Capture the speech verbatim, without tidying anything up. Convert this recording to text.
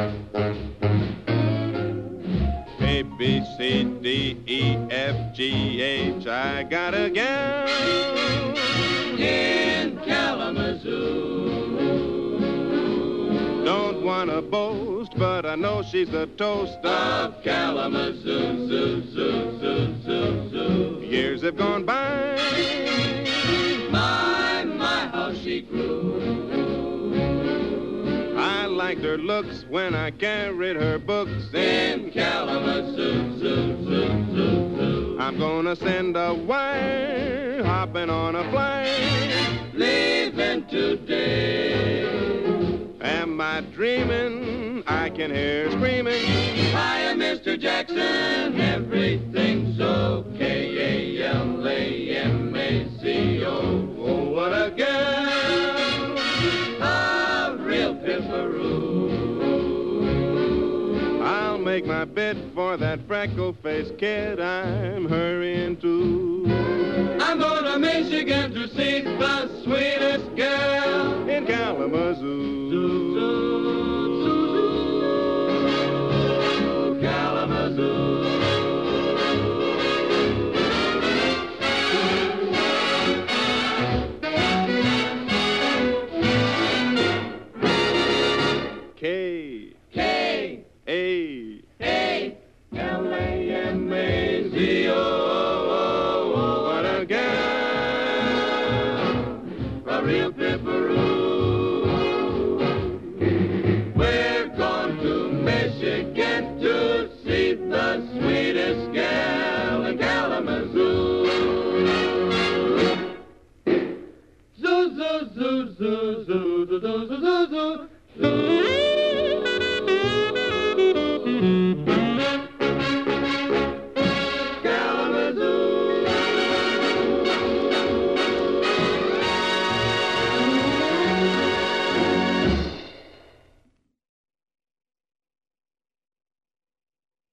A, B, C, D, E, F, G, H, I got a gal in Kalamazoo. Don't wanna boast, but I know she's the toast of, of Kalamazoo, zoo, zoo, zoo, zoo, zoo. Years have gone by. My, my, how she grew. I liked her looks when I carried her books in Kalamazoo, zoo, zoo, zoo, zoo. I'm gonna send a wire, hopping on a flight, leaving today. Am I dreaming? I can hear her screaming. Hiya, Mister Jackson, everything's okay. A L A M A C O. Oh, what a girl, a real piffaroo. I'll make my bid for that freckle-faced kid I'm hurrying to. I'm going to Michigan to see the sweetest girl in Kalamazoo. Zoo, zoo, zoo, zoo, Kalamazoo. K. K. A. A. L. A.